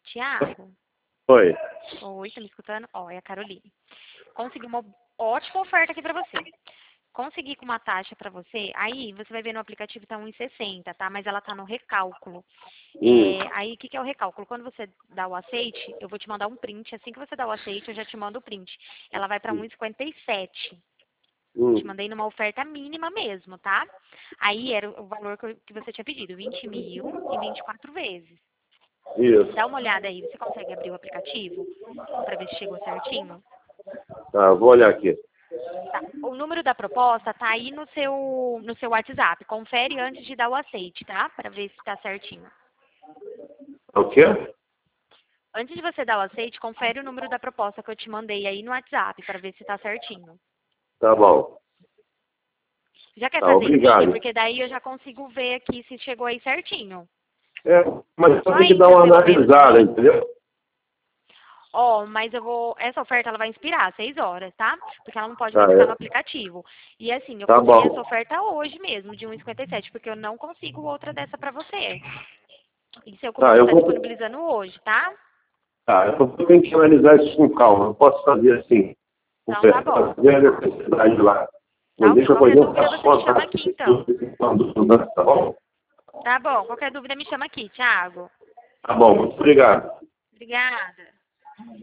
Tiago? Oi. Oi, tá me escutando? Ó, é a Caroline. Consegui uma ótima oferta aqui pra você. Consegui com uma taxa pra você, aí você vai ver no aplicativo tá 1,60, tá? Mas ela tá no recálculo. Aí, o que que é o recálculo? Quando você dá o aceite, eu vou te mandar um print. Assim que você dá o aceite, eu já te mando o print. Ela vai pra 1,57. Te mandei numa oferta mínima mesmo, tá? Aí era o valor que você tinha pedido, 20 mil e 24 vezes. Isso. Dá uma olhada aí, você consegue abrir o aplicativo pra ver se chegou certinho? Tá, vou olhar aqui. Tá. O número da proposta tá aí no seu WhatsApp. Confere antes de dar o aceite, tá? Pra ver se tá certinho. O quê? Antes de você dar o aceite, confere o número da proposta que eu te mandei aí no WhatsApp pra ver se tá certinho. Tá bom. Já quer Tá, fazer em vídeo? obrigado. Porque daí eu já consigo ver aqui se chegou aí certinho. Mas só Só tem que dar entra uma pelo menos analisada, aí. entendeu? Ó, mas eu vou. Essa oferta ela vai expirar 6 horas, tá? Porque ela não pode Ah, mais ficar no é. aplicativo. E assim, eu Tá consegui essa bom. oferta hoje mesmo, de 1,57, porque eu não consigo outra dessa pra você. Isso é o Tá, comerciante eu está vou. disponibilizando hoje, tá? Tá, eu tenho que analisar isso com calma. Não posso fazer assim. Então tá bom. Fazer a necessidade lá. Tá Não ok. deixa Qualquer coisa, eu dúvida faço você me chama contato com aqui as então. pessoas que estão dúvidas, tá bom? Tá bom. Qualquer dúvida me chama aqui, Thiago. Tá bom, muito obrigado. Obrigada.